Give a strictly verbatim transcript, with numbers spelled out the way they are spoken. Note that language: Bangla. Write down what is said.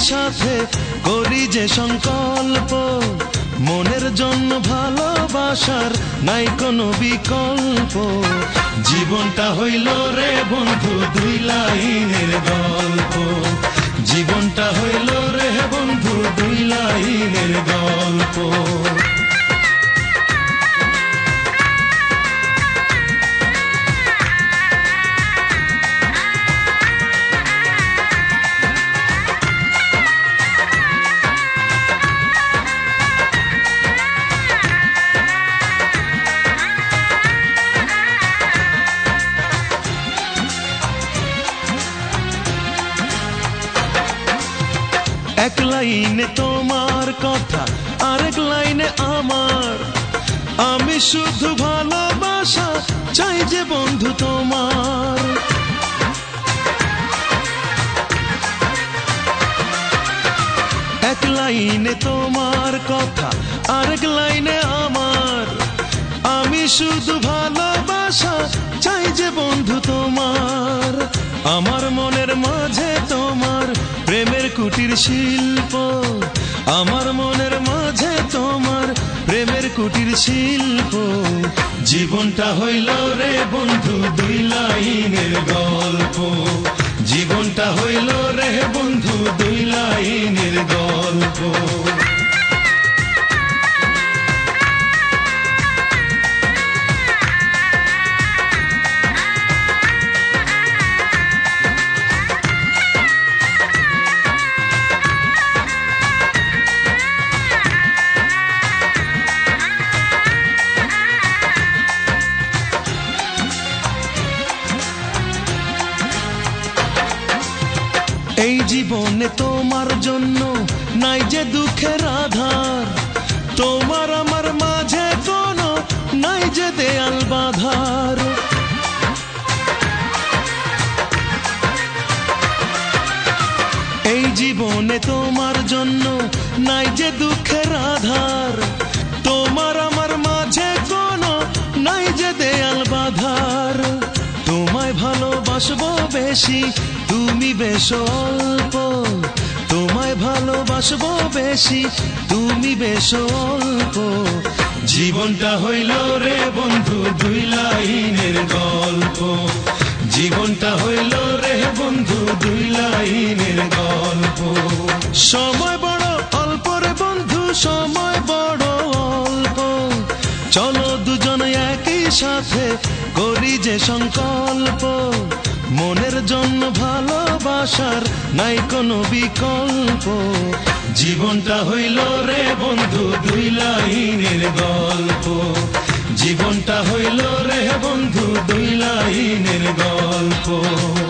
সাথে করি যে সংকল্প, মনের জন্য ভালোবাসার নাই কোনো বিকল্প। জীবনটা হইল রে বন্ধু দুই লাইনের গল্প, জীবনটা হইল রে বন্ধু দুই লাইনের গল্প। এক লাইনে তোমার কথা, আরেক লাইনে আমার, আমি শুধু ভালোবাসা চাই যে বন্ধু তোমার। এক লাইনে তোমার কথা, আরেক লাইনে আমার, আমি শুধু ভালোবাসা চাই যে বন্ধু তোমার। আমার মনের মাঝে তোমার প্রেমের কুটির শিল্প, আমার মনের মাঝে তোমার প্রেমের কুটির শিল্প। জীবনটা হইল রে বন্ধু দুই লাইনের গল্প, জীবনটা হইল রে বন্ধু দুই লাইনের গল্প। এই জীবনে তোমার জন্য নাই যে দুঃখের আধার, তোমার আমার মাঝে কোনো নাই যে দেয়াল বাঁধার। এই জীবনে তোমার জন্য নাই যে দুঃখের আধার, তোমার আমার মাঝে কোনো নাই যে দেয়াল বাঁধার। তোমায় ভালোবাসবো বেশি, তুমি বেশ অল্প, তোমায় ভালোবাসবো বেশি, তুমি বেশ অল্প। জীবনটা হইল রে বন্ধু দুই লাইনের গল্প, জীবনটা হইল রে বন্ধু দুই লাইনের গল্প। সময় বড় অল্প রে বন্ধু, সময় বড় অল্প, চলো দুজন একই সাথে করি যে সংকল্প, মনের জন্য ভালোবাসার নাই কোনো বিকল্প। জীবনটা হইল রে বন্ধু দুই লাইনের গল্প, জীবনটা হইল রে বন্ধু দুই লাইনের গল্প।